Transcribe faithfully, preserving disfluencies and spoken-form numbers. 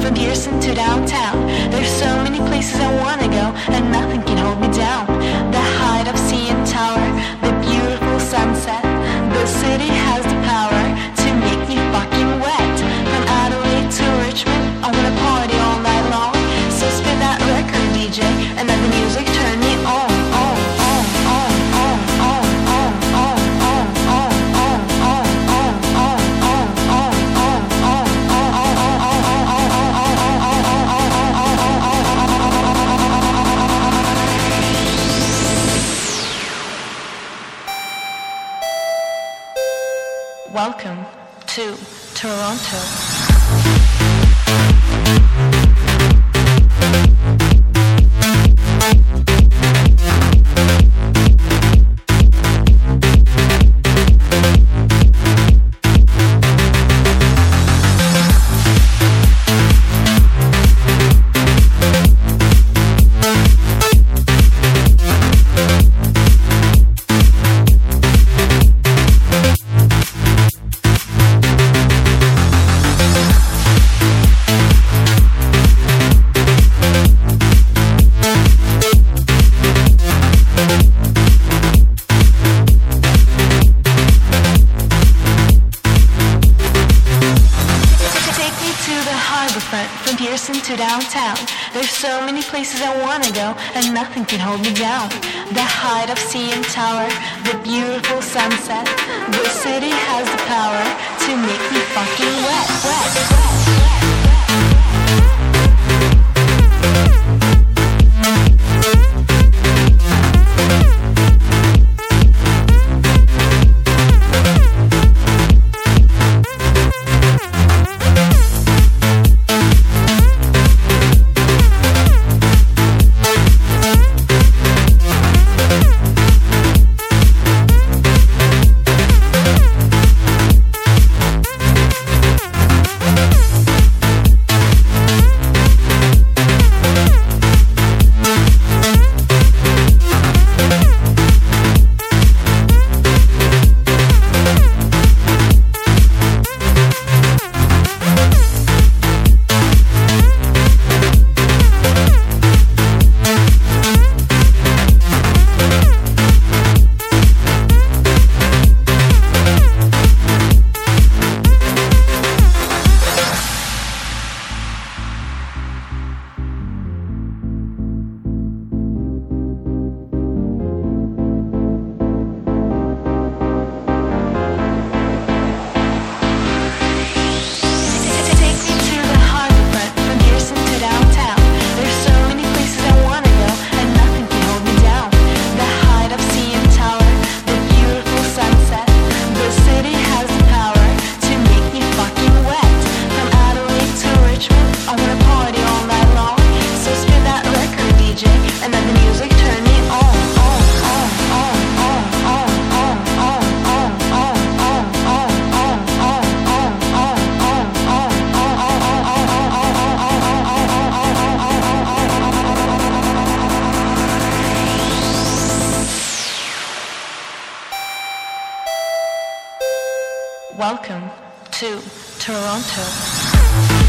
from Pearson to downtown. There's so many places I wanna go, and nothing can hold me down. The height of C N Tower, the beautiful sunset. The city has the power to make me fucking wet. From Adelaide to Richmond, I wanna party all night long. So spin that record, D J, and let the music turn me on, on, on, on, on, on, on, on, on, on, on, on, on, on, on, on, Welcome to Toronto. From Pearson to downtown, there's so many places I wanna go, and nothing can hold me down. The height of C N Tower, the beautiful sunset. The city has the power to make me fucking wet, wet, wet, wet. Welcome to Toronto.